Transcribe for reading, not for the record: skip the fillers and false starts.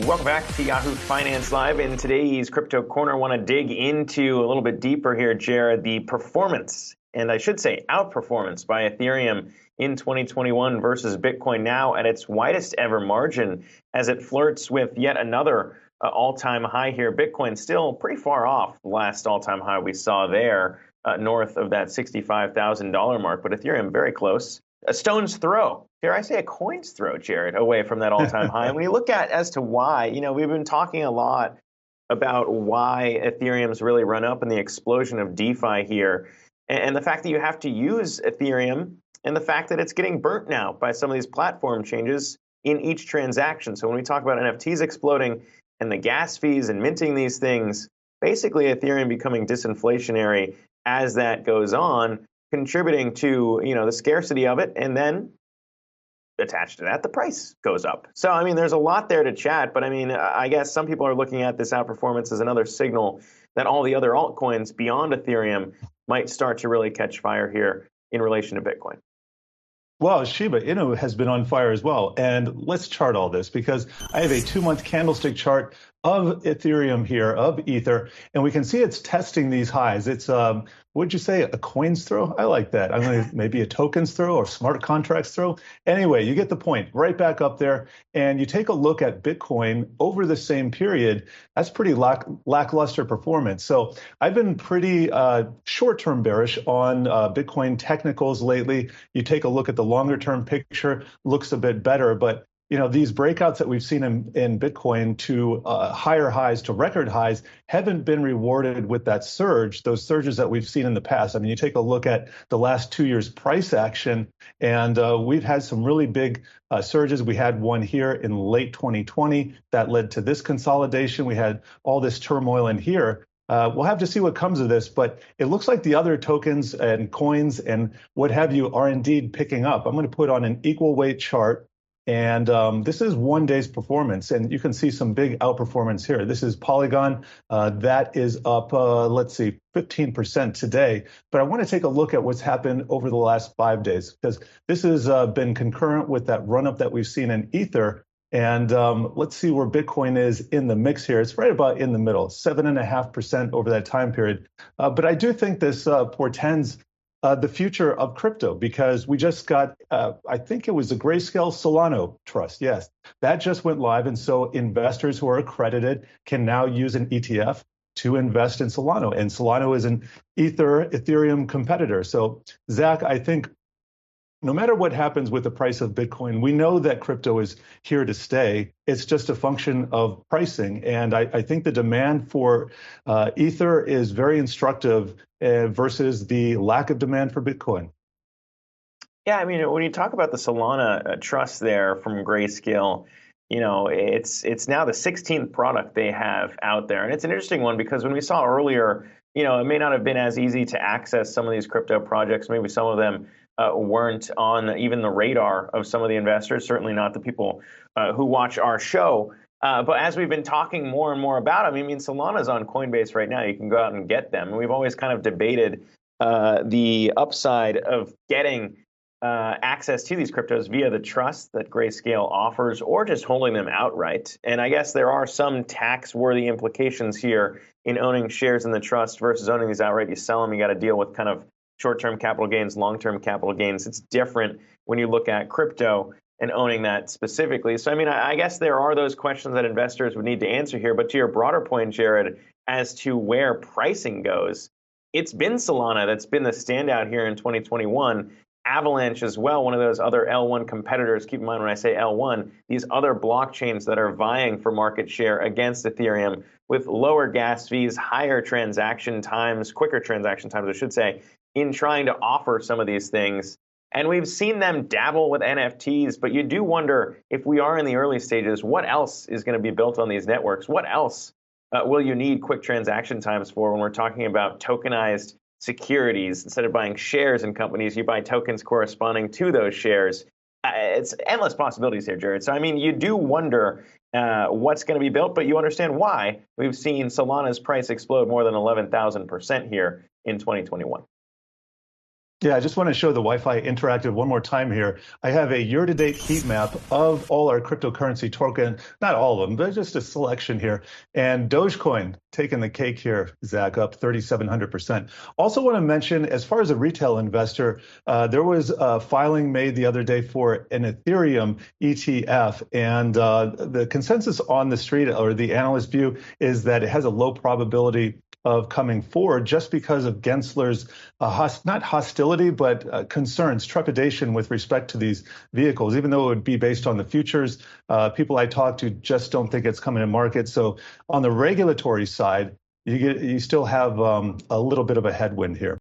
Welcome back to Yahoo Finance Live. In today's Crypto Corner, I want to dig into a little bit deeper here, Jared, the performance, and I should say outperformance by Ethereum in 2021 versus Bitcoin now at its widest ever margin as it flirts with yet another all-time high here. Bitcoin still pretty far off the last all-time high we saw there, north of that $65,000 mark, but Ethereum very close. A stone's throw, dare I say a coin's throw, Jared, away from that all-time high. And when you look at as to why, we've been talking a lot about why Ethereum's really run up and the explosion of DeFi here, and the fact that you have to use Ethereum and the fact that it's getting burnt now by some of these platform changes in each transaction. So when we talk about NFTs exploding and the gas fees and minting these things, basically Ethereum becoming disinflationary as that goes on, contributing to the scarcity of it, and then attached to that, the price goes up. So there's a lot there to chat, but I guess some people are looking at this outperformance as another signal that all the other altcoins beyond Ethereum might start to really catch fire here in relation to Bitcoin. Well, Shiba Inu has been on fire as well. And let's chart all this because I have a 2-month candlestick chart of Ethereum here, of Ether, and we can see it's testing these highs. It's, what'd you say, a coin's throw? I like that. Maybe a token's throw or smart contracts throw. Anyway, you get the point. Right back up there. And you take a look at Bitcoin over the same period, that's pretty lackluster performance. So I've been pretty short-term bearish on Bitcoin technicals lately. You take a look at the longer-term picture, looks a bit better, but these breakouts that we've seen in Bitcoin to higher highs, to record highs, haven't been rewarded with that surge, those surges that we've seen in the past. You take a look at the last 2 years' price action, and we've had some really big surges. We had one here in late 2020 that led to this consolidation. We had all this turmoil in here. We'll have to see what comes of this, but it looks like the other tokens and coins and what have you are indeed picking up. I'm going to put on an equal weight chart. And this is 1 day's performance, and you can see some big outperformance here. This is Polygon. That is up, 15% today. But I want to take a look at what's happened over the last 5 days, because this has been concurrent with that run-up that we've seen in Ether. And let's see where Bitcoin is in the mix here. It's right about in the middle, 7.5% over that time period. But I do think this portends the future of crypto, because we just got, I think it was the Grayscale Solana Trust. Yes, that just went live. And so investors who are accredited can now use an ETF to invest in Solana. And Solana is an Ethereum competitor. So, Zach, I think no matter what happens with the price of Bitcoin, we know that crypto is here to stay. It's just a function of pricing. And I think the demand for Ether is very instructive versus the lack of demand for Bitcoin. Yeah, when you talk about the Solana trust there from Grayscale, it's now the 16th product they have out there. And it's an interesting one because when we saw earlier, it may not have been as easy to access some of these crypto projects. Maybe some of them weren't on even the radar of some of the investors, certainly not the people who watch our show. But as we've been talking more and more about them, Solana's on Coinbase right now. You can go out and get them. And we've always kind of debated the upside of getting access to these cryptos via the trust that Grayscale offers or just holding them outright. And I guess there are some tax-worthy implications here in owning shares in the trust versus owning these outright. You sell them, you got to deal with kind of short-term capital gains, long-term capital gains. It's different when you look at crypto and owning that specifically. So, I guess there are those questions that investors would need to answer here. But to your broader point, Jared, as to where pricing goes, it's been Solana that's been the standout here in 2021. Avalanche as well, one of those other L1 competitors. Keep in mind when I say L1, these other blockchains that are vying for market share against Ethereum with lower gas fees, higher transaction times, quicker transaction times, I should say, in trying to offer some of these things. And we've seen them dabble with NFTs, but you do wonder if we are in the early stages, what else is going to be built on these networks? What else will you need quick transaction times for when we're talking about tokenized securities? Instead of buying shares in companies, you buy tokens corresponding to those shares. It's endless possibilities here, Jared. So, you do wonder what's going to be built, but you understand why we've seen Solana's price explode more than 11,000% here in 2021. Yeah, I just want to show the Wi-Fi Interactive one more time here. I have a year-to-date heat map of all our cryptocurrency token, not all of them, but just a selection here. And Dogecoin taking the cake here, Zach, up 3,700%. Also want to mention, as far as a retail investor, there was a filing made the other day for an Ethereum ETF, and the consensus on the street, or the analyst view, is that it has a low probability of coming forward just because of Gensler's not hostility, but concerns, trepidation with respect to these vehicles. Even though it would be based on the futures, people I talk to just don't think it's coming to market. So on the regulatory side, you still have a little bit of a headwind here.